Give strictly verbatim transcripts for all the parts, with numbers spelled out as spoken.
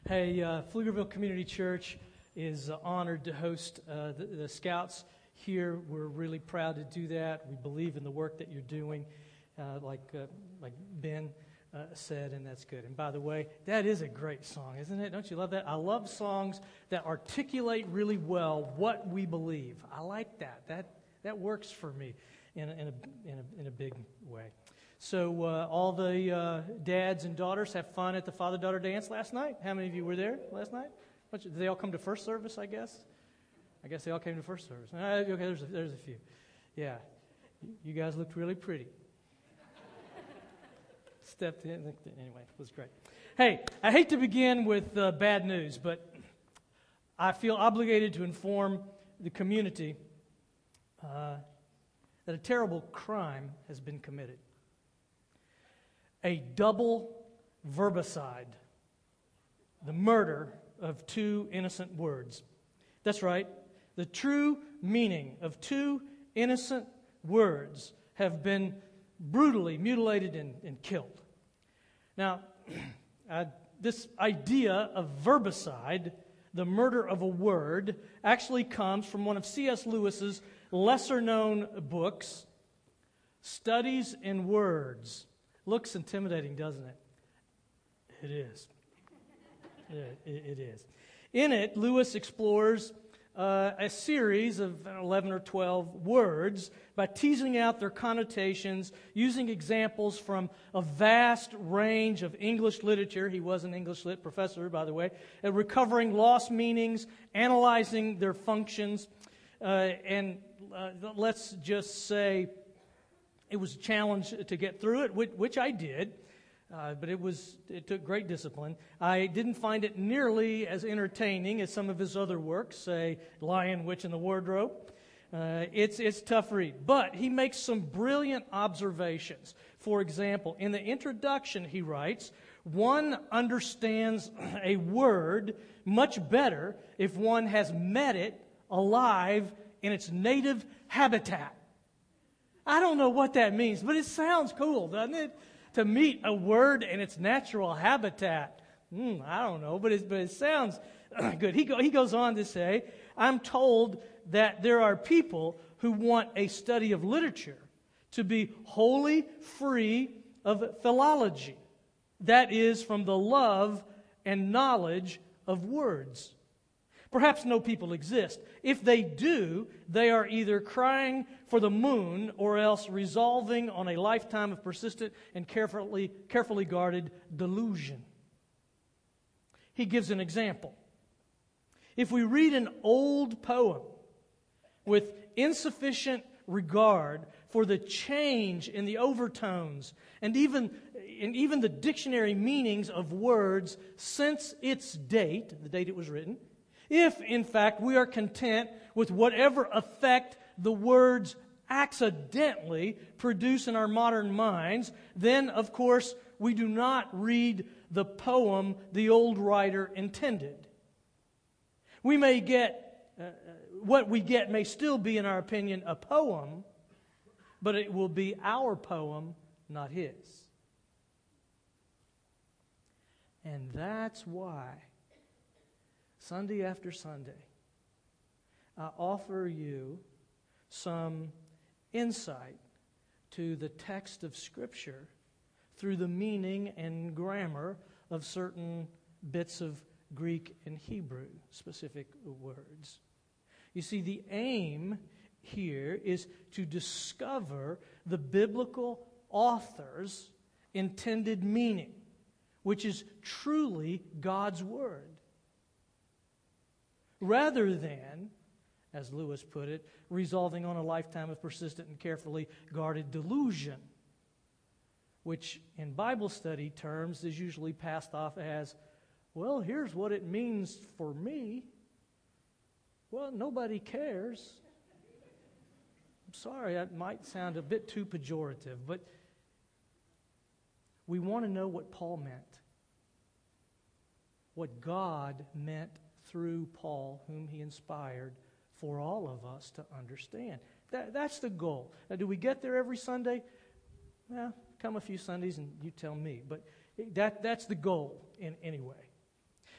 Hey, uh, Pflugerville Community Church is uh, honored to host uh, the, the Scouts here. We're really proud to do that. We believe in the work that you're doing, uh, like uh, like Ben uh, said, and that's good. And by the way, that is a great song, isn't it? Don't you love that? I love songs that articulate really well what we believe. I like that. That that works for me in a, in a, in a, in a big way. So uh, all the uh, dads and daughters have fun at the father-daughter dance last night. How many of you were there last night? Bunch of, did they all come to first service, I guess? I guess they all came to first service. Uh, okay, there's a, there's a few. Yeah. You guys looked really pretty. Stepped in. Anyway, it was great. Hey, I hate to begin with uh, bad news, but I feel obligated to inform the community uh, that a terrible crime has been committed. A double verbicide, the murder of two innocent words. That's right. The true meaning of two innocent words have been brutally mutilated and, and killed. Now, uh, this idea of verbicide, the murder of a word, actually comes from one of C S Lewis's lesser-known books, Studies in Words. Looks intimidating, doesn't it? It is. it, it is. In it, Lewis explores uh, a series of eleven or twelve words by teasing out their connotations, using examples from a vast range of English literature. He was an English lit professor, by the way, and recovering lost meanings, analyzing their functions, uh, and uh, let's just say it was a challenge to get through it, which I did, uh, but it was it took great discipline. I didn't find it nearly as entertaining as some of his other works, say Lion, Witch, and the Wardrobe. Uh, it's it's tough read, but he makes some brilliant observations. For example, in the introduction, he writes, "One understands a word much better if one has met it alive in its native habitat." I don't know what that means, but it sounds cool, doesn't it? To meet a word in its natural habitat. Mm, I don't know, but it, but it sounds good. He, go, he goes on to say, "I'm told that there are people who want a study of literature to be wholly free of philology. That is, from the love and knowledge of words. Perhaps no people exist. If they do, they are either crying for the moon or else resolving on a lifetime of persistent and carefully, carefully guarded delusion." He gives an example. If we read an old poem with insufficient regard for the change in the overtones and even, and even the dictionary meanings of words since its date, the date it was written, if, in fact, we are content with whatever effect the words accidentally produce in our modern minds, then, of course, we do not read the poem the old writer intended. We may get, uh, what we get may still be, in our opinion, a poem, but it will be our poem, not his. And that's why Sunday after Sunday, I offer you some insight to the text of Scripture through the meaning and grammar of certain bits of Greek and Hebrew, specific words. You see, the aim here is to discover the biblical author's intended meaning, which is truly God's Word, rather than, as Lewis put it, resolving on a lifetime of persistent and carefully guarded delusion, which in Bible study terms is usually passed off as, well, here's what it means for me. Well, nobody cares. I'm sorry, that might sound a bit too pejorative, but we want to know what Paul meant, what God meant through Paul, whom he inspired for all of us to understand. That, that's the goal. Now, do we get there every Sunday? Well, come a few Sundays and you tell me. But that, that's the goal in any way.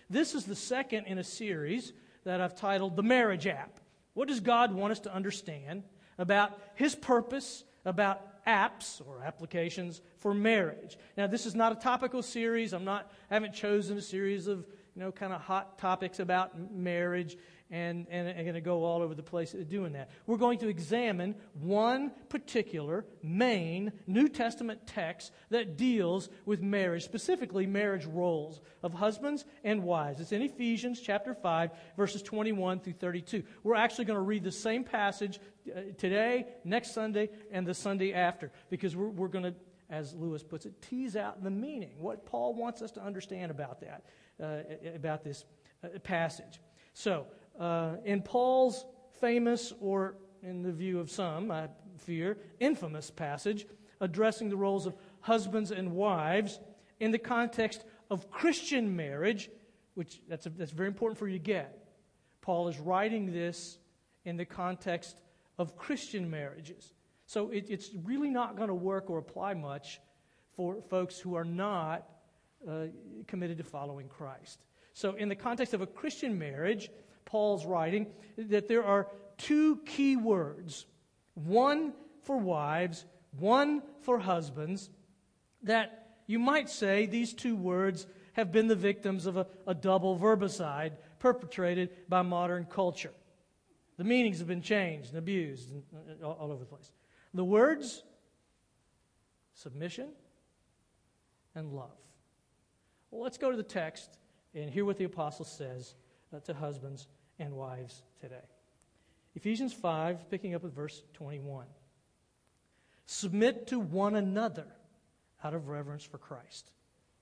This is the second in a series that I've titled The Marriage App. What does God want us to understand about His purpose, about apps or applications for marriage? Now, this is not a topical series. I'm not, I haven't chosen a series of, you know, kind of hot topics about m- marriage and, and I'm going to go all over the place doing that. We're going to examine one particular main New Testament text that deals with marriage, specifically marriage roles of husbands and wives. It's in Ephesians chapter five, verses twenty-one through thirty-two. We're actually going to read the same passage uh, today, next Sunday, and the Sunday after, because we're, we're going to, as Lewis puts it, tease out the meaning, what Paul wants us to understand about that, uh, about this uh, passage. So, uh, in Paul's famous, or in the view of some, I fear, infamous passage addressing the roles of husbands and wives in the context of Christian marriage, which that's, a, that's very important for you to get. Paul is writing this in the context of Christian marriages. So it, it's really not going to work or apply much for folks who are not uh, committed to following Christ. So in the context of a Christian marriage, Paul's writing that there are two key words, one for wives, one for husbands, that you might say these two words have been the victims of a, a double verbicide perpetrated by modern culture. The meanings have been changed and abused and, uh, all, all over the place. The words, submission and love. Well, let's go to the text and hear what the apostle says uh, to husbands and wives today. Ephesians five, picking up with verse twenty-one. Submit to one another out of reverence for Christ.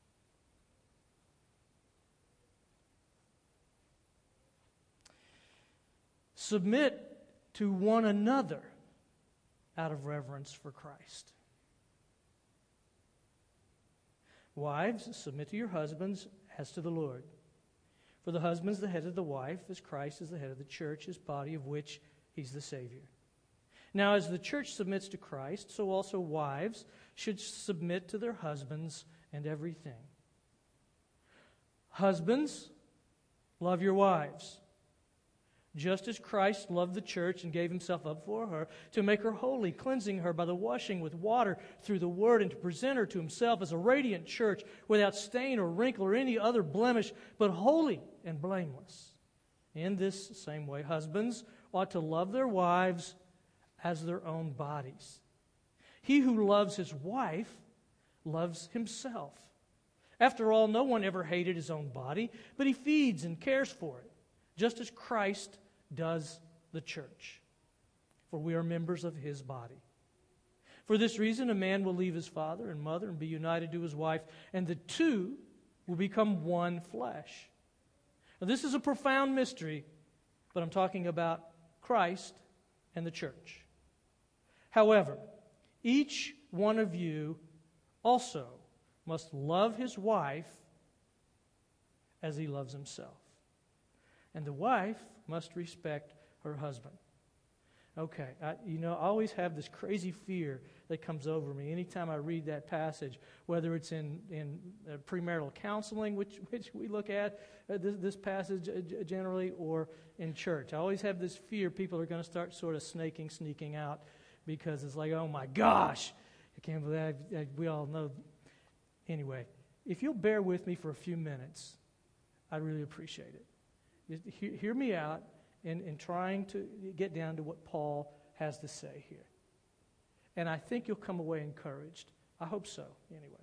Submit to one another out of reverence for Christ. Wives, submit to your husbands as to the Lord. For the husband is the head of the wife, as Christ is the head of the church, his body, of which he's the Savior. Now, as the church submits to Christ, so also wives should submit to their husbands and everything. Husbands, love your wives, just as Christ loved the church and gave himself up for her, to make her holy, cleansing her by the washing with water through the word, and to present her to himself as a radiant church without stain or wrinkle or any other blemish, but holy and blameless. In this same way, husbands ought to love their wives as their own bodies. He who loves his wife loves himself. After all, no one ever hated his own body, but he feeds and cares for it, just as Christ does the church. For we are members of his body. For this reason, a man will leave his father and mother and be united to his wife, and the two will become one flesh. Now, this is a profound mystery, but I'm talking about Christ and the church. However, each one of you also must love his wife as he loves himself. And the wife must respect her husband. Okay, I, you know, I always have this crazy fear that comes over me anytime I read that passage, whether it's in, in uh, premarital counseling, which, which we look at uh, this, this passage uh, generally, or in church. I always have this fear people are going to start sort of snaking, sneaking out, because it's like, oh my gosh, I can't believe that. I, I, we all know. Anyway, if you'll bear with me for a few minutes, I'd really appreciate it. Just hear, hear me out in, in trying to get down to what Paul has to say here. And I think you'll come away encouraged. I hope so, anyway.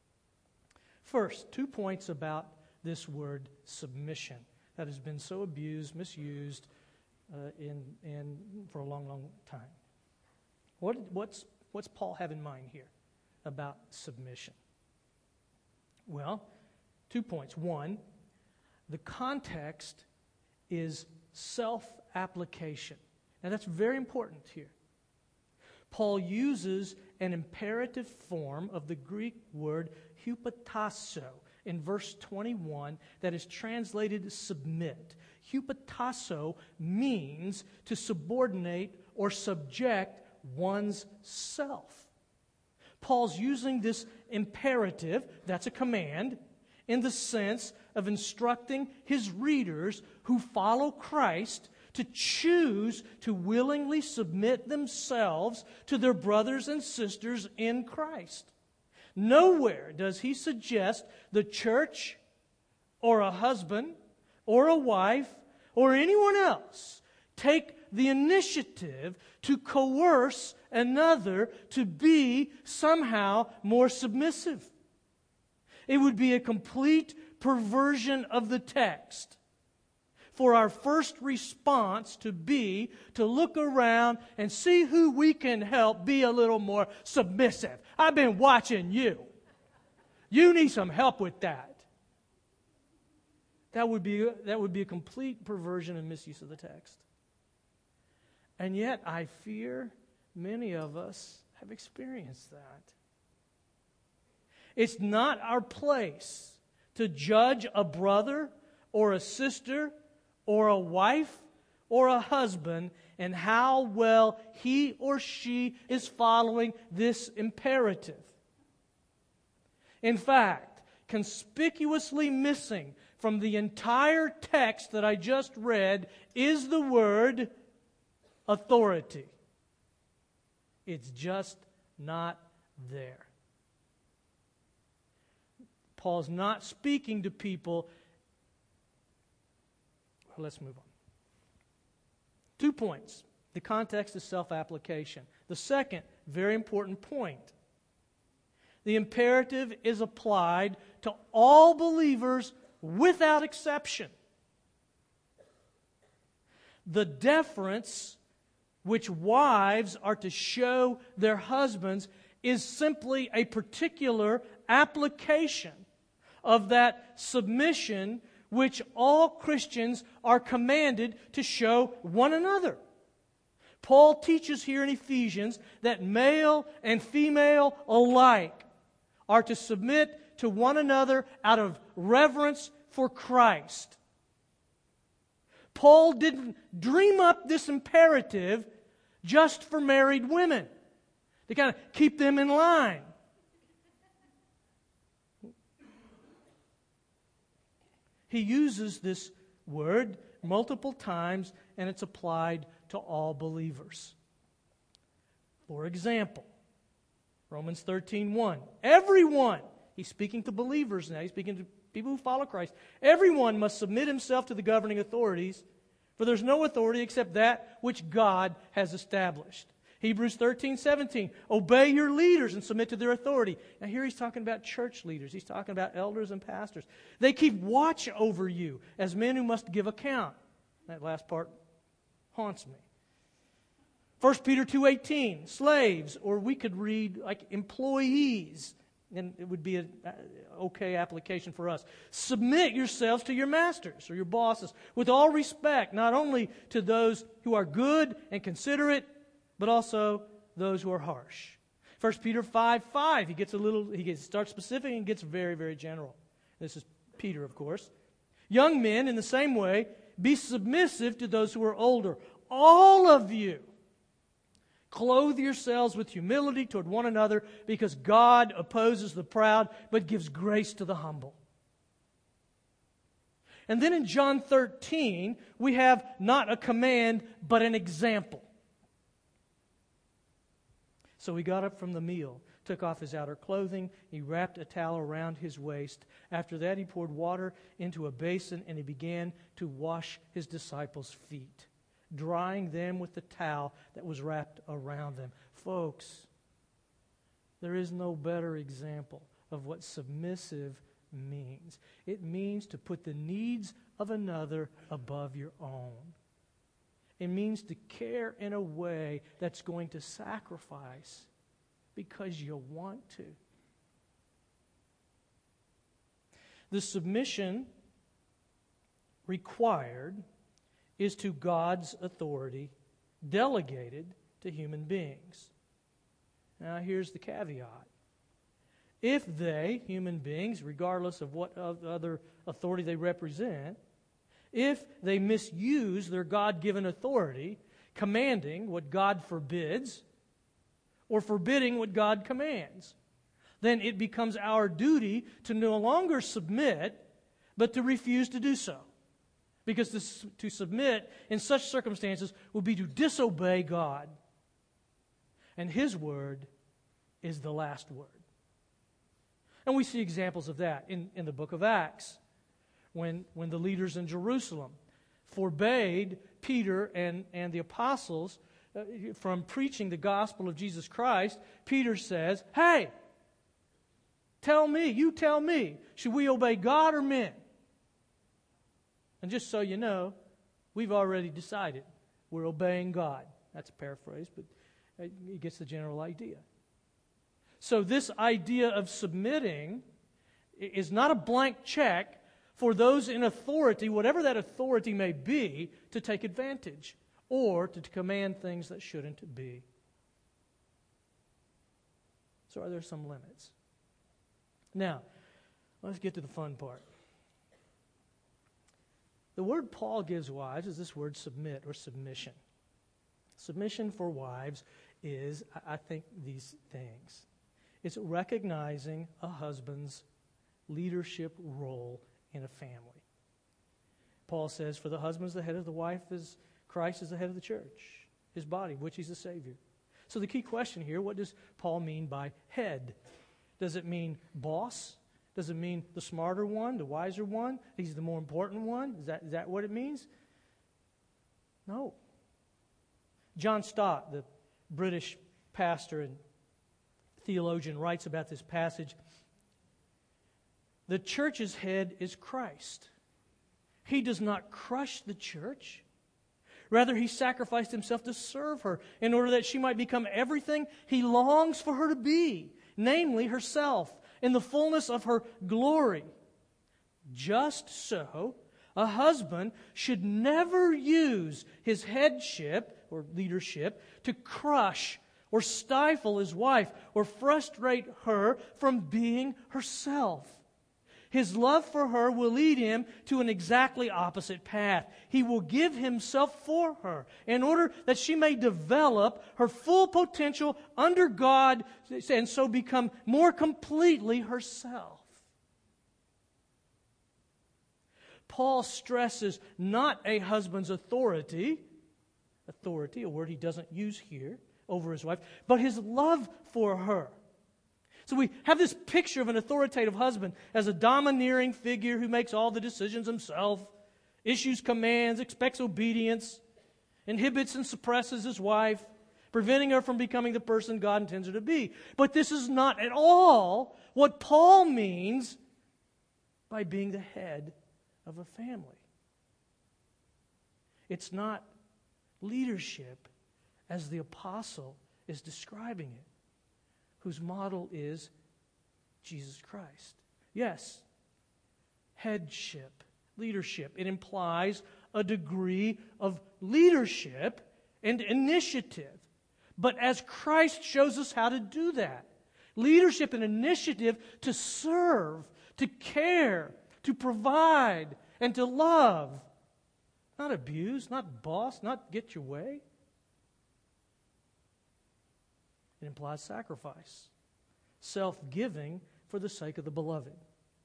First, two points about this word submission that has been so abused, misused uh, in, in, for a long, long time. What, what's, what's Paul have in mind here about submission? Well, two points. One, the context is self-application. Now, that's very important here. Paul uses an imperative form of the Greek word hupotasso in verse twenty-one that is translated submit. Hupotasso means to subordinate or subject one's self. Paul's using this imperative, that's a command, in the sense of instructing his readers who follow Christ to choose to willingly submit themselves to their brothers and sisters in Christ. Nowhere does he suggest the church or a husband or a wife or anyone else take the initiative to coerce another to be somehow more submissive. It would be a complete perversion of the text for our first response to be to look around and see who we can help be a little more submissive. I've been watching you. You need some help with that. That would be, that would be a complete perversion and misuse of the text. And yet, I fear many of us have experienced that. It's not our place to judge a brother or a sister or a wife or a husband and how well he or she is following this imperative. In fact, conspicuously missing from the entire text that I just read is the word authority. It's just not there. Paul's not speaking to people. Let's move on. Two points. The context is self-application. The second, very important point. The imperative is applied to all believers without exception. The deference which wives are to show their husbands is simply a particular application of that submission which all Christians are commanded to show one another. Paul teaches here in Ephesians that male and female alike are to submit to one another out of reverence for Christ. Paul didn't dream up this imperative just for married women, to kind of keep them in line. He uses this word multiple times, and it's applied to all believers. For example, Romans thirteen one. Everyone, he's speaking to believers now, he's speaking to people who follow Christ. Everyone must submit himself to the governing authorities, for there's no authority except that which God has established. Hebrews thirteen seventeen. Obey your leaders and submit to their authority. Now here he's talking about church leaders. He's talking about elders and pastors. They keep watch over you as men who must give account. That last part haunts me. First Peter two eighteen. Slaves, or we could read like employees, and it would be an okay application for us. Submit yourselves to your masters or your bosses with all respect, not only to those who are good and considerate, but also those who are harsh. First Peter five five, he gets a little, he gets, starts specific and gets very, very general. This is Peter, of course. Young men, in the same way, be submissive to those who are older. All of you, clothe yourselves with humility toward one another, because God opposes the proud, but gives grace to the humble. And then in John thirteen, we have not a command, but an example. So he got up from the meal, took off his outer clothing, he wrapped a towel around his waist. After that he poured water into a basin and he began to wash his disciples' feet, drying them with the towel that was wrapped around them. Folks, there is no better example of what submissive means. It means to put the needs of another above your own. It means to care in a way that's going to sacrifice because you want to. The submission required is to God's authority delegated to human beings. Now here's the caveat. If they, human beings, regardless of what other authority they represent, if they misuse their God-given authority, commanding what God forbids, or forbidding what God commands, then it becomes our duty to no longer submit, but to refuse to do so. Because to, to submit in such circumstances would be to disobey God. And His word is the last word. And we see examples of that in, in the book of Acts, when, when the leaders in Jerusalem forbade Peter and, and the apostles uh, from preaching the gospel of Jesus Christ. Peter says, hey, tell me, you tell me, should we obey God or men? And just so you know, we've already decided we're obeying God. That's a paraphrase, but it gets the general idea. So this idea of submitting is not a blank check for those in authority, whatever that authority may be, to take advantage or to command things that shouldn't be. So are there some limits? Now, let's get to the fun part. The word Paul gives wives is this word submit or submission. Submission for wives is, I think, these things. It's recognizing a husband's leadership role in a family. Paul says, for the husband's the head of the wife, as Christ is the head of the church, His body, which He's the Savior. So the key question here, what does Paul mean by head? Does it mean boss? Does it mean the smarter one, the wiser one? He's the more important one? Is that, is that what it means? No. John Stott, the British pastor and theologian, writes about this passage. The church's head is Christ. He does not crush the church. Rather, He sacrificed Himself to serve her in order that she might become everything He longs for her to be, namely herself, in the fullness of her glory. Just so, a husband should never use his headship or leadership to crush or stifle his wife or frustrate her from being herself. His love for her will lead him to an exactly opposite path. He will give himself for her in order that she may develop her full potential under God and so become more completely herself. Paul stresses not a husband's authority, authority, a word he doesn't use here, over his wife, but his love for her. So we have this picture of an authoritative husband as a domineering figure who makes all the decisions himself, issues commands, expects obedience, inhibits and suppresses his wife, preventing her from becoming the person God intends her to be. But this is not at all what Paul means by being the head of a family. It's not leadership as the apostle is describing it, whose model is Jesus Christ. Yes, headship, leadership. It implies a degree of leadership and initiative. But as Christ shows us how to do that, leadership and initiative to serve, to care, to provide, and to love. Not abuse, not boss, not get your way. It implies sacrifice, self-giving for the sake of the beloved.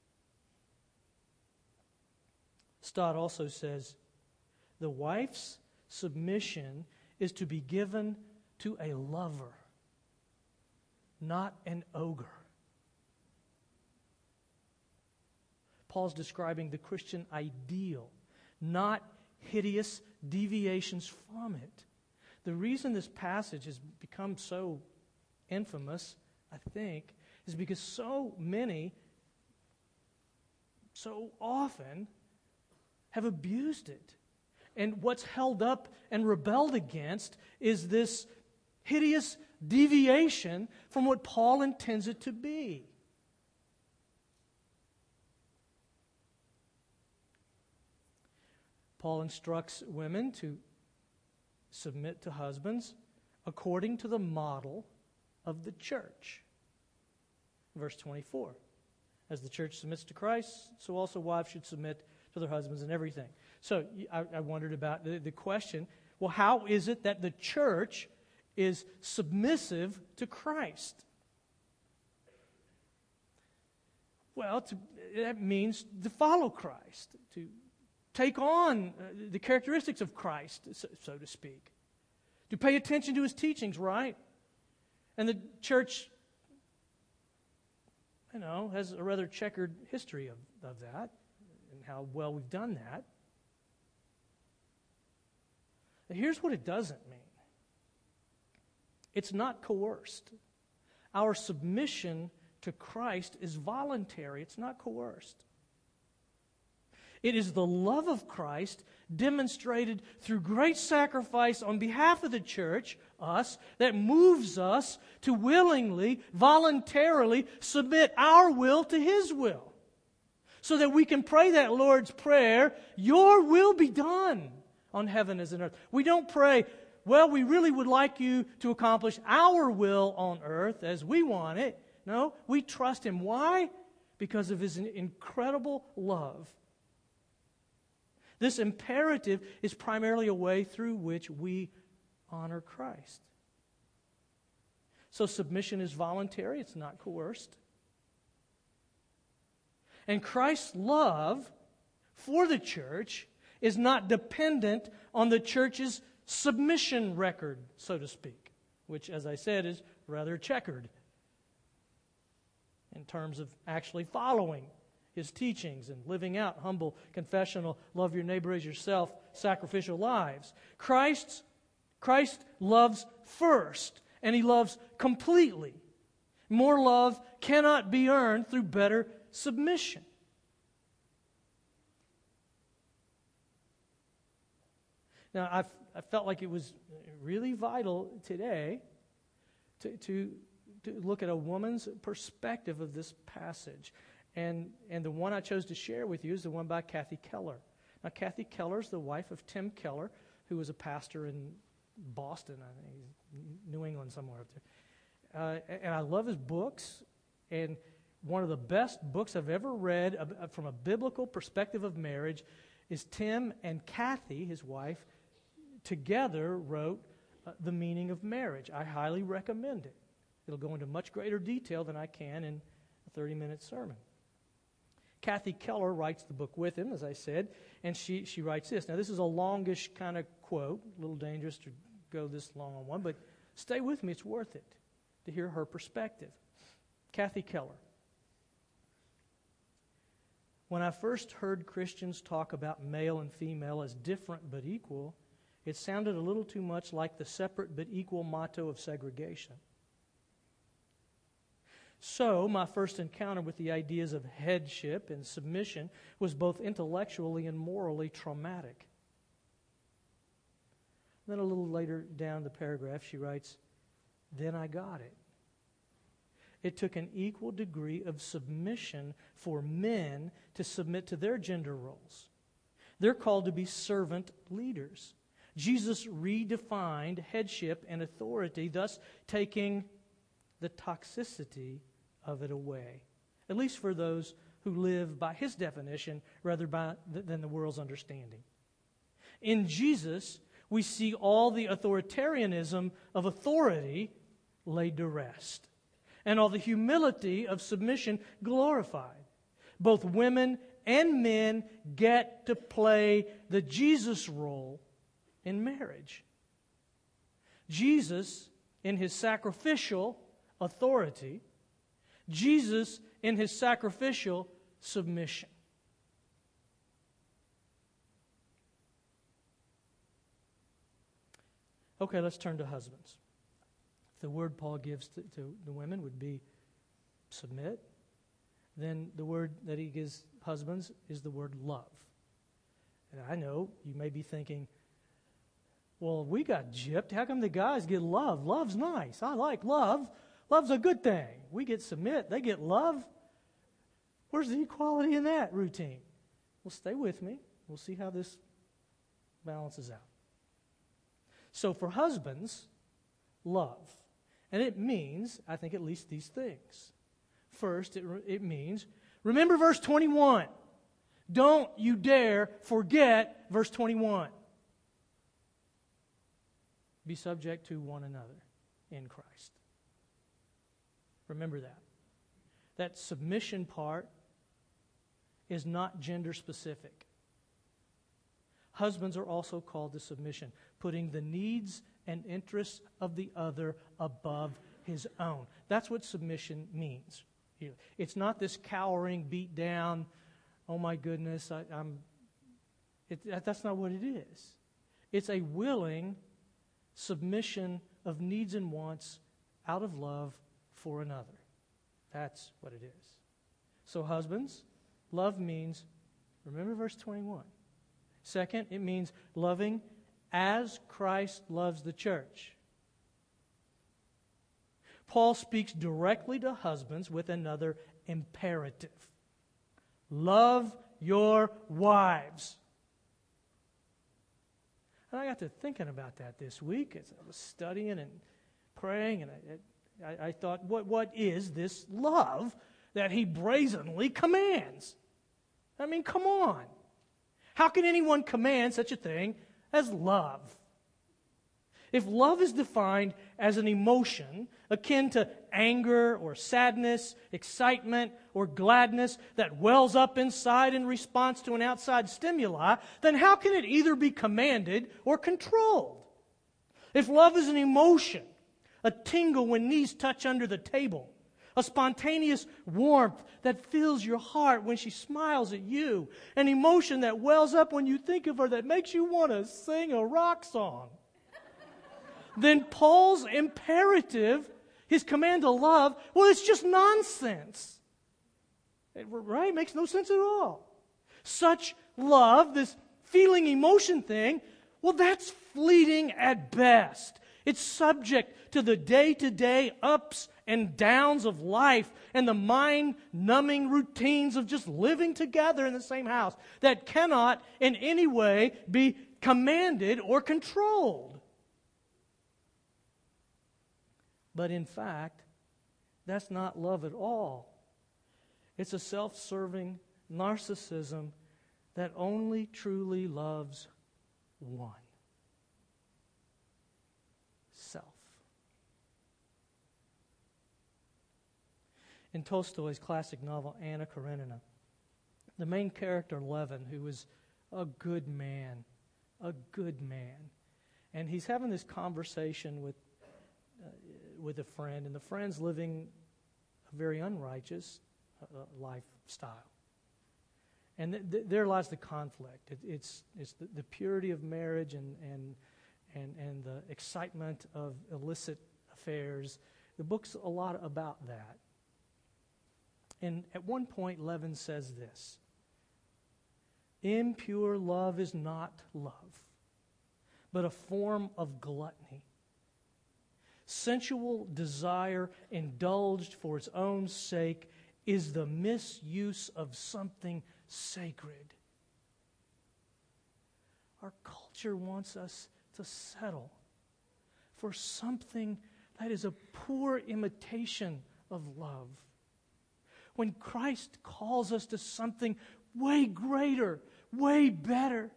Stott also says, the wife's submission is to be given to a lover, not an ogre. Paul's describing the Christian ideal, not hideous deviations from it. The reason this passage has become so infamous, I think, is because so many, so often, have abused it. And what's held up and rebelled against is this hideous deviation from what Paul intends it to be. Paul instructs women to submit to husbands according to the model of the church. Verse twenty-four. As the church submits to Christ, so also wives should submit to their husbands in everything. So I, I wondered about the, the question, well, how is it that the church is submissive to Christ? Well, to, that means to follow Christ, to take on uh, the characteristics of Christ, so, so to speak, to pay attention to His teachings, right? And the church, you know, has a rather checkered history of, of that and how well we've done that. And here's what it doesn't mean. It's not coerced. Our submission to Christ is voluntary. It's not coerced. It is the love of Christ demonstrated through great sacrifice on behalf of the church, us, that moves us to willingly, voluntarily submit our will to His will. So that we can pray that Lord's Prayer, your will be done on heaven as on earth. We don't pray, well, we really would like you to accomplish our will on earth as we want it. No, we trust Him. Why? Because of His incredible love. This imperative is primarily a way through which we honor Christ. So submission is voluntary, it's not coerced. And Christ's love for the church is not dependent on the church's submission record, so to speak, which, as I said, is rather checkered in terms of actually following His teachings and living out humble, confessional, love your neighbor as yourself, sacrificial lives. Christ's, Christ loves first, and He loves completely. More love cannot be earned through better submission. Now, I've, I felt like it was really vital today to, to, to look at a woman's perspective of this passage. And, and the one I chose to share with you is the one by Kathy Keller. Now, Kathy Keller is the wife of Tim Keller, who was a pastor in Boston, I think, New England, somewhere up there. Uh, and I love his books. And one of the best books I've ever read uh, from a biblical perspective of marriage is Tim and Kathy, his wife, together wrote uh, The Meaning of Marriage. I highly recommend it. It'll go into much greater detail than I can in a thirty-minute sermon. Kathy Keller writes the book with him, as I said, and she, she writes this. Now, this is a longish kind of quote, a little dangerous to go this long on one, but stay with me. It's worth it to hear her perspective. Kathy Keller. When I first heard Christians talk about male and female as different but equal, it sounded a little too much like the separate but equal motto of segregation. So, my first encounter with the ideas of headship and submission was both intellectually and morally traumatic. Then a little later down the paragraph, she writes, "Then I got it. It took an equal degree of submission for men to submit to their gender roles. They're called to be servant leaders. Jesus redefined headship and authority, thus taking the toxicity of it away, at least for those who live by His definition rather by, than the world's understanding. In Jesus, we see all the authoritarianism of authority laid to rest, and all the humility of submission glorified. Both women and men get to play the Jesus role in marriage. Jesus, in His sacrificial authority, Jesus in His sacrificial submission. Okay, let's turn to husbands. The word Paul gives to, to the women would be submit. Then the word that he gives husbands is the word love. And I know you may be thinking, well, we got gypped. How come the guys get love? Love's nice. I like love. Love's a good thing. We get submit. They get love. Where's the equality in that routine? Well, stay with me. We'll see how this balances out. So for husbands, love. And it means, I think, at least these things. First, it, it means, remember verse twenty-one. Don't you dare forget verse twenty-one. Be subject to one another in Christ. Remember that. That submission part is not gender specific. Husbands are also called to submission, putting the needs and interests of the other above his own. That's what submission means. It's not this cowering, beat down, oh my goodness, I, I'm. It, that's not what it is. It's a willing submission of needs and wants out of love for another. That's what it is. So husbands, love means, remember verse twenty-one. Second, it means loving as Christ loves the church. Paul speaks directly to husbands with another imperative. Love your wives. And I got to thinking about that this week as I was studying and praying, and I, I, I thought, what, what is this love that he brazenly commands? I mean, come on. How can anyone command such a thing as love? If love is defined as an emotion akin to anger or sadness, excitement or gladness that wells up inside in response to an outside stimuli, then how can it either be commanded or controlled? If love is an emotion, a tingle when knees touch under the table, a spontaneous warmth that fills your heart when she smiles at you, an emotion that wells up when you think of her that makes you want to sing a rock song, then Paul's imperative, his command to love, well, it's just nonsense. It, right? It makes no sense at all. Such love, this feeling emotion thing, well, that's fleeting at best. It's subject to the day-to-day ups and downs of life and the mind-numbing routines of just living together in the same house that cannot in any way be commanded or controlled. But in fact, that's not love at all. It's a self-serving narcissism that only truly loves one. Self. In Tolstoy's classic novel, Anna Karenina, the main character, Levin, who is a good man, a good man, and he's having this conversation with uh, with a friend, and the friend's living a very unrighteous uh, lifestyle. And th- th- there lies the conflict. It, it's it's the, the purity of marriage and, and and and the excitement of illicit affairs. The book's a lot about that. And at one point, Levin says this: impure love is not love, but a form of gluttony. Sensual desire indulged for its own sake is the misuse of something sacred. Our culture wants us to settle for something that is a poor imitation of love, when Christ calls us to something way greater, way better.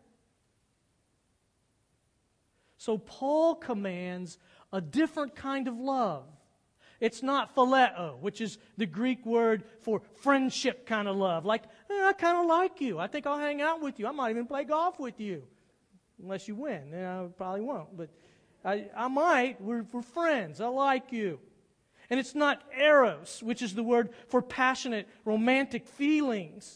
So Paul commands a different kind of love. It's not phileo, which is the Greek word for friendship kind of love. Like, eh, I kind of like you. I think I'll hang out with you. I might even play golf with you. Unless you win. Then I probably won't. But I, I might. We're, we're friends. I like you. And it's not eros, which is the word for passionate, romantic feelings.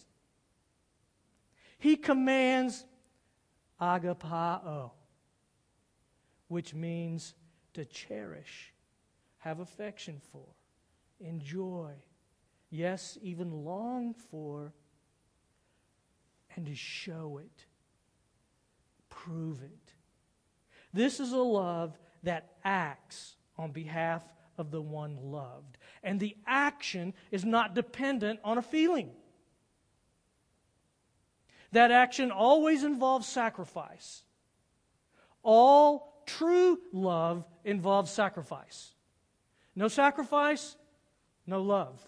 He commands agapao, which means to cherish, have affection for, enjoy, yes, even long for, and to show it, prove it. This is a love that acts on behalf of the one loved. And the action is not dependent on a feeling. That action always involves sacrifice. All true love involves sacrifice. No sacrifice, no love.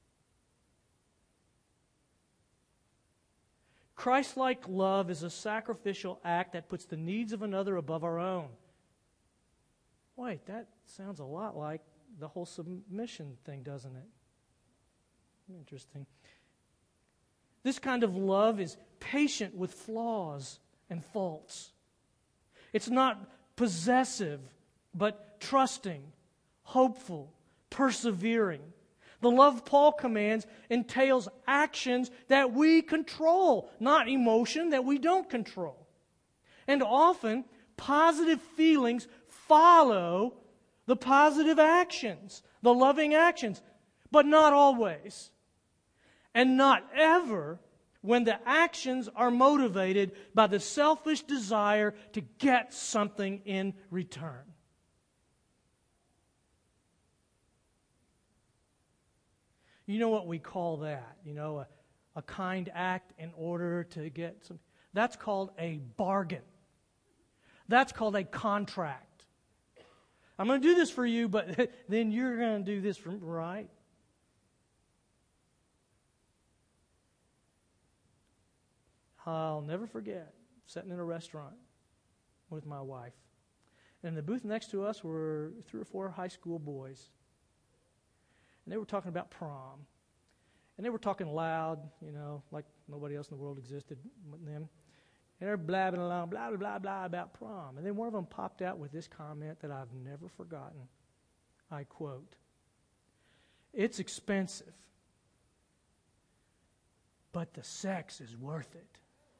Christ-like love is a sacrificial act that puts the needs of another above our own. Wait, that sounds a lot like the whole submission thing, doesn't it? Interesting. This kind of love is patient with flaws and faults. It's not possessive, but trusting, hopeful, persevering. The love Paul commands entails actions that we control, not emotion that we don't control. And often, positive feelings follow the positive actions, the loving actions, but not always. And not ever when the actions are motivated by the selfish desire to get something in return. You know what we call that? You know, a, a kind act in order to get some. That's called a bargain. That's called a contract. I'm going to do this for you, but then you're going to do this for me, right? I'll never forget sitting in a restaurant with my wife. And in the booth next to us were three or four high school boys. And they were talking about prom. And they were talking loud, you know, like nobody else in the world existed with them. And they're blabbing along, blah, blah, blah, blah, about prom. And then one of them popped out with this comment that I've never forgotten. I quote, "It's expensive, but the sex is worth it."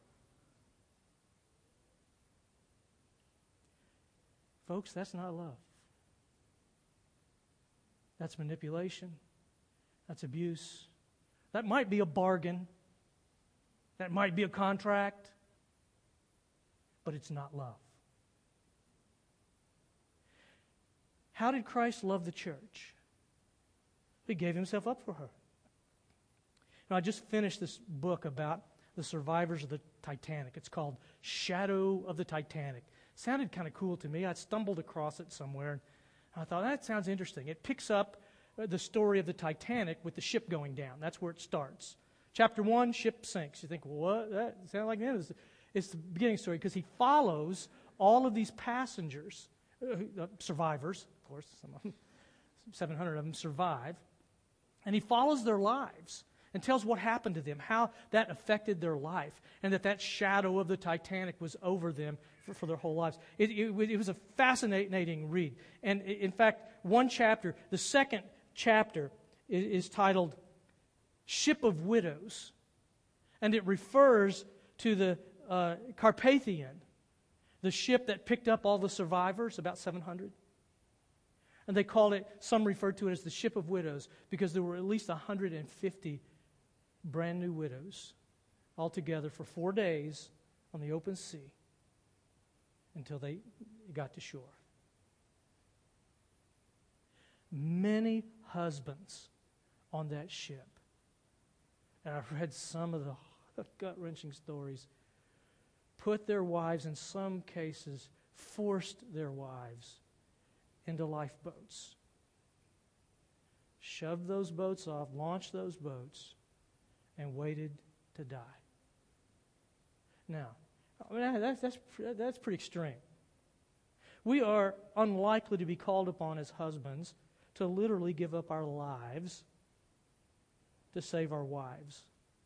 Folks, that's not love. That's manipulation. That's abuse. That might be a bargain. That might be a contract. But it's not love. How did Christ love the church? He gave himself up for her. Now, I just finished this book about the survivors of the Titanic. It's called Shadow of the Titanic. Sounded kind of cool to me. I stumbled across it somewhere, and I thought, that sounds interesting. It picks up the story of the Titanic with the ship going down. That's where it starts. Chapter one, ship sinks. You think, what? That sounds like that. It's, it's the beginning story because he follows all of these passengers, uh, survivors, of course, some of them, seven hundred of them survive, and he follows their lives and tells what happened to them, how that affected their life, and that that shadow of the Titanic was over them for, for their whole lives. It, it, it was a fascinating read. And in fact, one chapter, the second chapter, is, is titled Ship of Widows. And it refers to the uh, Carpathian, the ship that picked up all the survivors, about seven hundred. And they called it, some referred to it as the Ship of Widows, because there were at least one hundred fifty brand new widows all together for four days on the open sea until they got to shore. Many husbands on that ship, and I've read some of the gut-wrenching stories, put their wives, in some cases, forced their wives into lifeboats. Shoved those boats off, launched those boats, and waited to die. Now, I mean, that's, that's, that's pretty extreme. We are unlikely to be called upon as husbands to literally give up our lives to save our wives.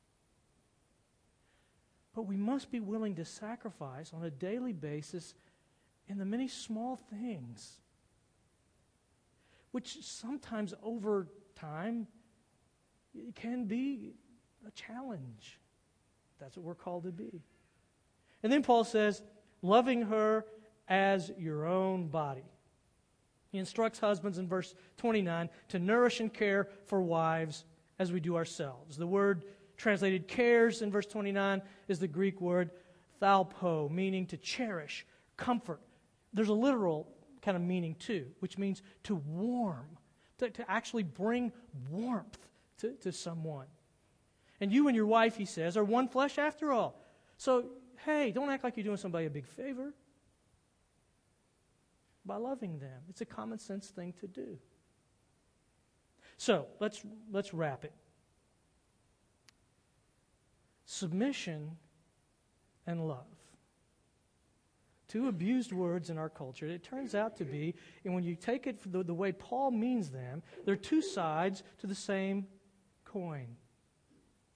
But we must be willing to sacrifice on a daily basis in the many small things, which sometimes over time can be a challenge. That's what we're called to be. And then Paul says, loving her as your own body. He instructs husbands in verse twenty-nine to nourish and care for wives as we do ourselves. The word translated cares in verse twenty-nine is the Greek word thalpo, meaning to cherish, comfort. There's a literal kind of meaning too, which means to warm, to, to actually bring warmth to, to someone. And you and your wife, he says, are one flesh after all. So, hey, don't act like you're doing somebody a big favor by loving them. It's a common sense thing to do. So, let's let's wrap it. Submission and love. Two abused words in our culture. It turns out to be, and when you take it the, the way Paul means them, they're two sides to the same coin.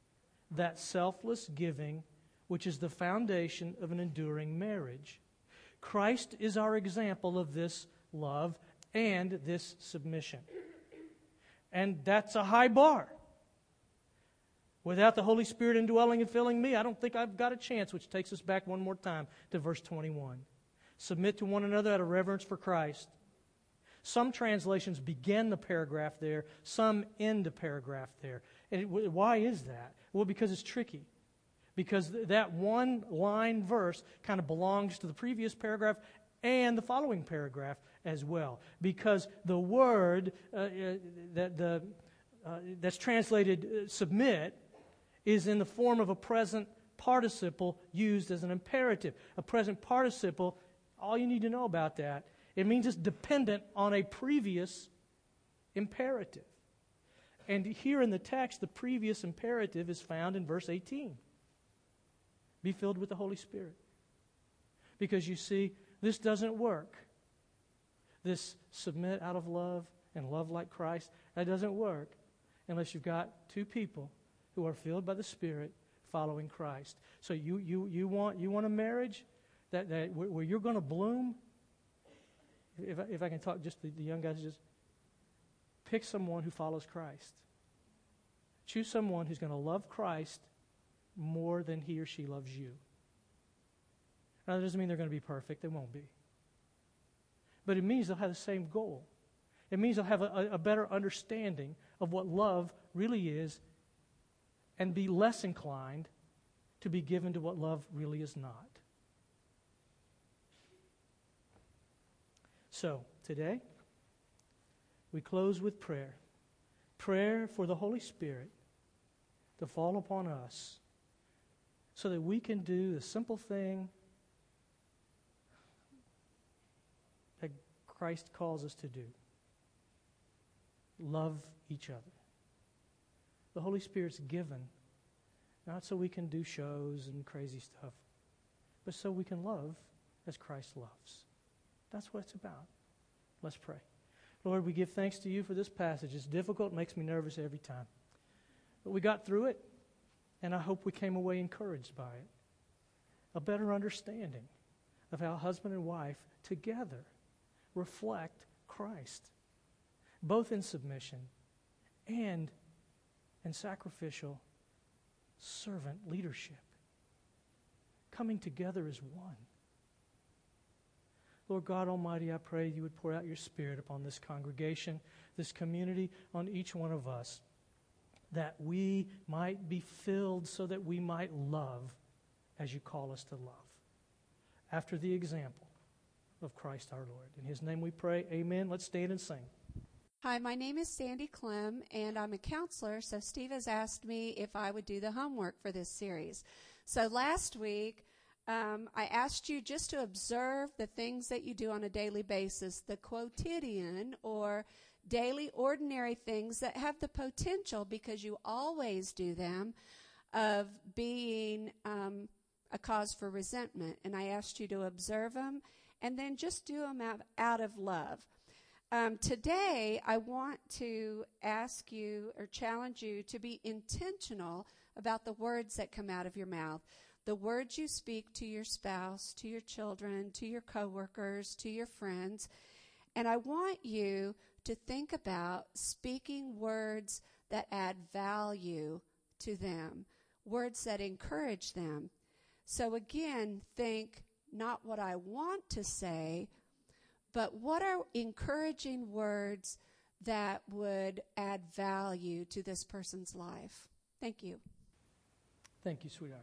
that selfless giving which is the foundation of an enduring marriage. Christ is our example of this love and this submission. And that's a high bar. Without the Holy Spirit indwelling and filling me, I don't think I've got a chance, which takes us back one more time to verse twenty-one. Submit to one another out of reverence for Christ. Some translations begin the paragraph there, some end the paragraph there. And it, why is that? Well, because it's tricky. Because th- that one line verse kind of belongs to the previous paragraph and the following paragraph as well. Because the word uh, uh, that the uh, that's translated uh, submit is in the form of a present participle used as an imperative. A present participle, all you need to know about that, it means it's dependent on a previous imperative. And here in the text, the previous imperative is found in verse eighteen. Be filled with the Holy Spirit. Because you see, this doesn't work. This submit out of love and love like Christ, that doesn't work unless you've got two people who are filled by the Spirit following Christ. So you you you want you want a marriage that, that where, where you're going to bloom. If I, if I can talk just the, the young guys, just pick someone who follows Christ. Choose someone who's going to love Christ more than he or she loves you. Now, that doesn't mean they're going to be perfect. They won't be. But it means they'll have the same goal. It means they'll have a, a better understanding of what love really is and be less inclined to be given to what love really is not. So, today, we close with prayer. Prayer for the Holy Spirit to fall upon us so that we can do the simple thing that Christ calls us to do. Love each other. The Holy Spirit's given not so we can do shows and crazy stuff, but so we can love as Christ loves. That's what it's about. Let's pray. Lord, we give thanks to you for this passage. It's difficult, makes me nervous every time. But we got through it, and I hope we came away encouraged by it. A better understanding of how husband and wife together reflect Christ, both in submission and in sacrificial servant leadership. Coming together as one. Lord God Almighty, I pray you would pour out your Spirit upon this congregation, this community, on each one of us, that we might be filled so that we might love as you call us to love, after the example of Christ our Lord. In his name we pray, amen. Let's stand and sing. Hi, my name is Sandy Clem, and I'm a counselor, so Steve has asked me if I would do the homework for this series. So last week, um, I asked you just to observe the things that you do on a daily basis, the quotidian or daily ordinary things that have the potential, because you always do them, of being um, a cause for resentment. And I asked you to observe them and then just do them out, out of love. Um, today, I want to ask you or challenge you to be intentional about the words that come out of your mouth, the words you speak to your spouse, to your children, to your coworkers, to your friends. And I want you to think about speaking words that add value to them, words that encourage them. So again, think not what I want to say, but what are encouraging words that would add value to this person's life? Thank you. Thank you, sweetheart.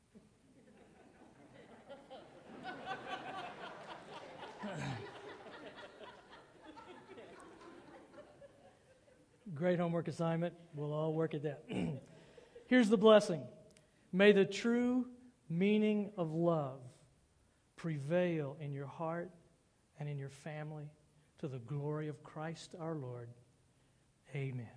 Great homework assignment. We'll all work at that. Here's the blessing. May the true meaning of love prevail in your heart and in your family to the glory of Christ our Lord. Amen.